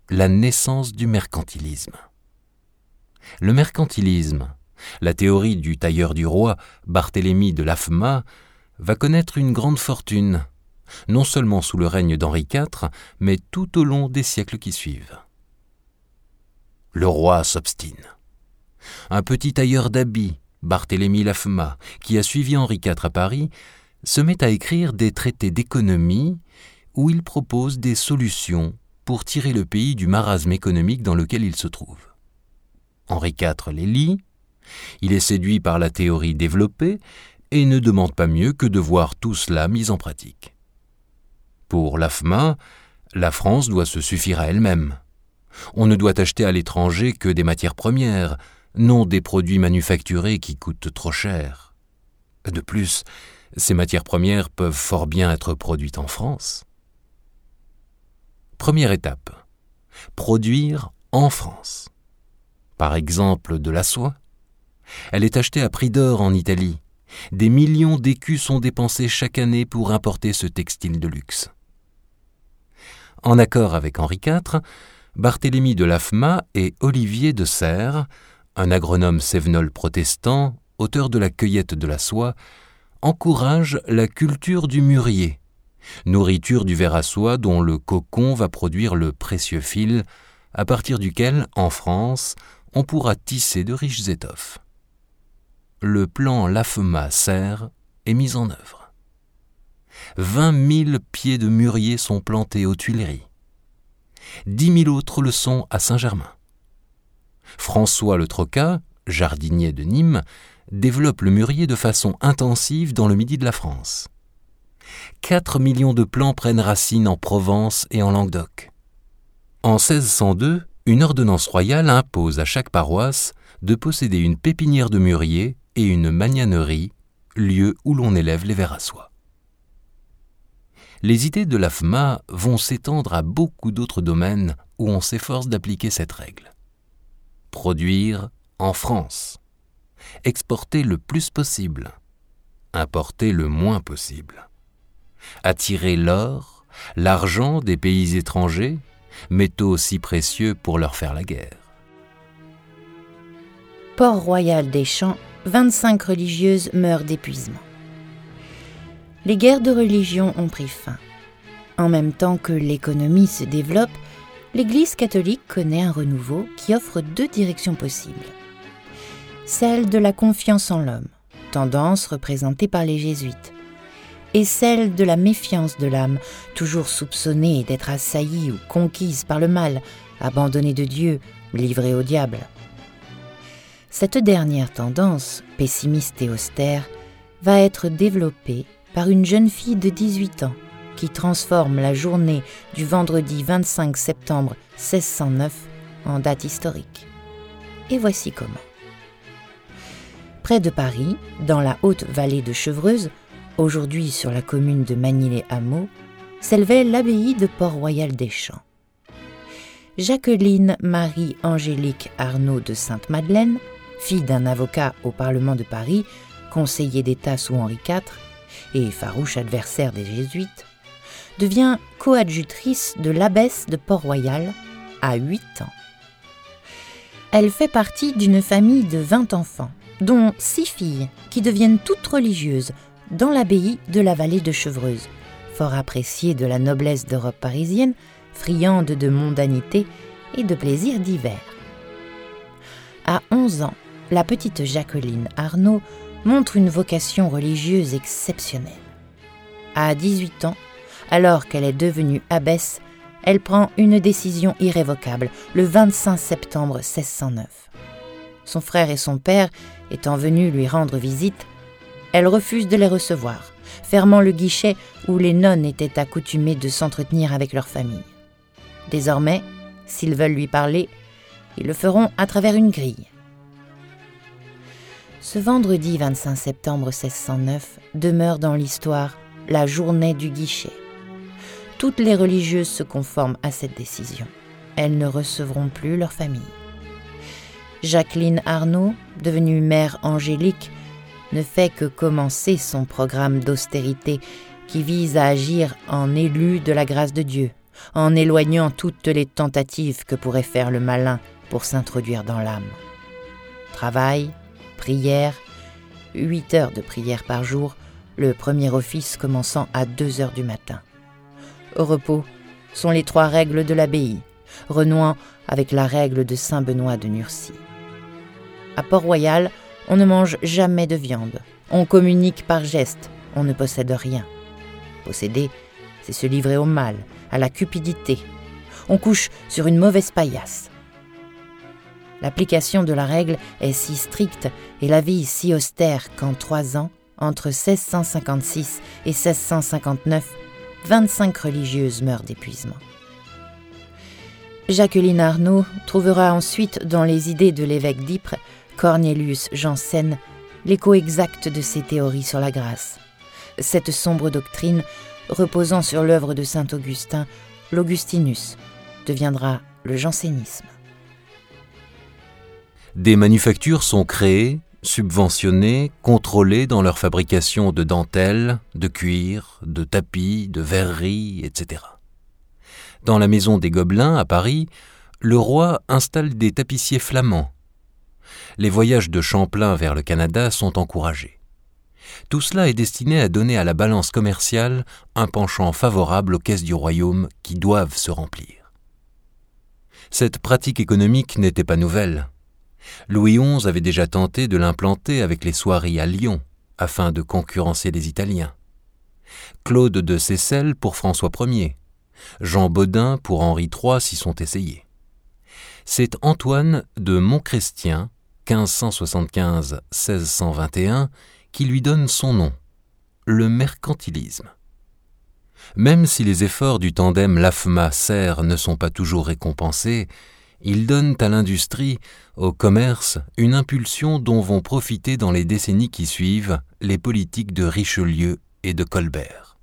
la naissance du mercantilisme. Le mercantilisme, la théorie du tailleur du roi Barthélemy de Laffemas, va connaître une grande fortune, non seulement sous le règne d'Henri IV, mais tout au long des siècles qui suivent. Le roi s'obstine. Un petit tailleur d'habits, Barthélemy Laffemas, qui a suivi Henri IV à Paris, se met à écrire des traités d'économie où il propose des solutions pour tirer le pays du marasme économique dans lequel il se trouve. Henri IV les lit, il est séduit par la théorie développée et ne demande pas mieux que de voir tout cela mis en pratique. Pour Laffemas, la France doit se suffire à elle-même. On ne doit acheter à l'étranger que des matières premières, non des produits manufacturés qui coûtent trop cher. De plus, ces matières premières peuvent fort bien être produites en France. Première étape, produire en France. Par exemple, de la soie. Elle est achetée à prix d'or en Italie. Des millions d'écus sont dépensés chaque année pour importer ce textile de luxe. En accord avec Henri IV, Barthélemy de Laffemas et Olivier de Serres, un agronome cévenol protestant, auteur de la cueillette de la soie, encouragent la culture du mûrier, nourriture du ver à soie dont le cocon va produire le précieux fil, à partir duquel, en France, on pourra tisser de riches étoffes. Le plan Laffemas-Serres est mis en œuvre. 20 000 pieds de mûrier sont plantés aux Tuileries. 10 000 autres le sont à Saint-Germain. François Le Trocat, jardinier de Nîmes, développe le mûrier de façon intensive dans le midi de la France. 4 millions de plants prennent racine en Provence et en Languedoc. En 1602, une ordonnance royale impose à chaque paroisse de posséder une pépinière de mûrier et une magnanerie, lieu où l'on élève les vers à soie. Les idées de Laffemas vont s'étendre à beaucoup d'autres domaines où on s'efforce d'appliquer cette règle. Produire en France. Exporter le plus possible. Importer le moins possible. Attirer l'or, l'argent des pays étrangers, métaux si précieux pour leur faire la guerre. Port-Royal des Champs, 25 religieuses meurent d'épuisement. Les guerres de religion ont pris fin. En même temps que l'économie se développe, l'Église catholique connaît un renouveau qui offre 2 directions possibles. Celle de la confiance en l'homme, tendance représentée par les jésuites, et celle de la méfiance de l'âme, toujours soupçonnée d'être assaillie ou conquise par le mal, abandonnée de Dieu, livrée au diable. Cette dernière tendance, pessimiste et austère, va être développée par une jeune fille de 18 ans qui transforme la journée du vendredi 25 septembre 1609 en date historique. Et voici comment. Près de Paris, dans la haute vallée de Chevreuse, aujourd'hui sur la commune de Magny-les-Hameaux, s'élevait l'abbaye de Port-Royal des Champs. Jacqueline Marie-Angélique Arnaud de Sainte-Madeleine, fille d'un avocat au Parlement de Paris, conseiller d'État sous Henri IV et farouche adversaire des Jésuites, devient coadjutrice de l'abbesse de Port-Royal à 8 ans. Elle fait partie d'une famille de 20 enfants, dont 6 filles qui deviennent toutes religieuses dans l'abbaye de la vallée de Chevreuse, fort appréciée de la noblesse d'Europe parisienne, friande de mondanité et de plaisirs divers. À 11 ans, la petite Jacqueline Arnaud montre une vocation religieuse exceptionnelle. À 18 ans, alors qu'elle est devenue abbesse, elle prend une décision irrévocable, le 25 septembre 1609. Son frère et son père étant venus lui rendre visite, elle refuse de les recevoir, fermant le guichet où les nonnes étaient accoutumées de s'entretenir avec leur famille. Désormais, s'ils veulent lui parler, ils le feront à travers une grille. Ce vendredi 25 septembre 1609 demeure dans l'histoire la journée du guichet. Toutes les religieuses se conforment à cette décision. Elles ne recevront plus leur famille. Jacqueline Arnaud, devenue mère angélique, ne fait que commencer son programme d'austérité qui vise à agir en élue de la grâce de Dieu, en éloignant toutes les tentatives que pourrait faire le malin pour s'introduire dans l'âme. Travail, prière, 8 heures de prière par jour, le premier office commençant à 2 heures du matin. Repos sont les 3 règles de l'abbaye, renouant avec la règle de saint Benoît de Nursie. À Port-Royal, on ne mange jamais de viande. On communique par geste, on ne possède rien. Posséder, c'est se livrer au mal, à la cupidité. On couche sur une mauvaise paillasse. L'application de la règle est si stricte et la vie si austère qu'en 3 ans, entre 1656 et 1659, 25 religieuses meurent d'épuisement. Jacqueline Arnaud trouvera ensuite dans les idées de l'évêque d'Ypres, Cornelius Janssen, l'écho exact de ses théories sur la grâce. Cette sombre doctrine, reposant sur l'œuvre de saint Augustin, l'Augustinus, deviendra le jansénisme. Des manufactures sont créées, subventionnées, contrôlées dans leur fabrication de dentelles, de cuir, de tapis, de verreries, etc. Dans la maison des Gobelins, à Paris, le roi installe des tapissiers flamands. Les voyages de Champlain vers le Canada sont encouragés. Tout cela est destiné à donner à la balance commerciale un penchant favorable aux caisses du royaume qui doivent se remplir. Cette pratique économique n'était pas nouvelle. Louis XI avait déjà tenté de l'implanter avec les soieries à Lyon, afin de concurrencer les Italiens. Claude de Seyssel pour François Ier. Jean Bodin pour Henri III s'y sont essayés. C'est Antoine de Montchrestien, 1575-1621, qui lui donne son nom, le mercantilisme. Même si les efforts du tandem LAFMA-Serre ne sont pas toujours récompensés, ils donnent à l'industrie, au commerce, une impulsion dont vont profiter dans les décennies qui suivent les politiques de Richelieu et de Colbert.